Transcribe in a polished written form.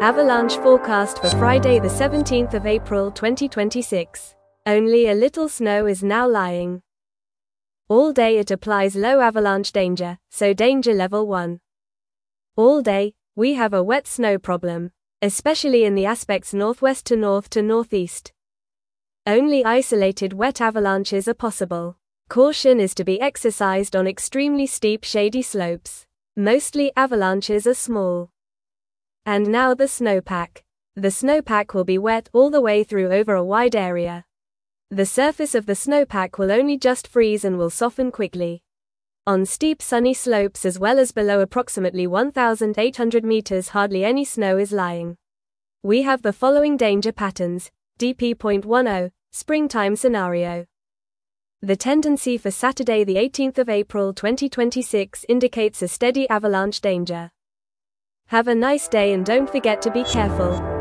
Avalanche forecast for Friday the 17th of April 2026. Only a little snow is now lying. All day it applies low avalanche danger, so danger level 1. All day, we have a wet snow problem, especially in the aspects northwest to north to northeast. Only isolated wet avalanches are possible. Caution is to be exercised on extremely steep shady slopes. Mostly avalanches are small. And now the snowpack. The snowpack will be wet all the way through over a wide area. The surface of the snowpack will only just freeze and will soften quickly. On steep sunny slopes as well as below approximately 1,800 meters hardly any snow is lying. We have the following danger patterns. DP.10, springtime scenario. The tendency for Saturday the 18th of April 2026 indicates a steady avalanche danger. Have a nice day and don't forget to be careful.